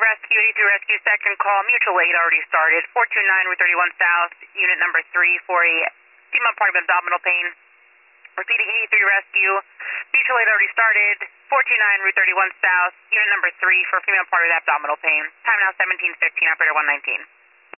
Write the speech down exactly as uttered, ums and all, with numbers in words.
Rescue, eighty-three Rescue, second call, mutual aid already started, four two nine Route thirty-one South, unit number three for a female party with abdominal pain. Repeating, eighty-three Rescue, mutual aid already started, four two nine Route thirty-one South, unit number three for female party with abdominal pain. Time now seventeen fifteen, operator one nineteen.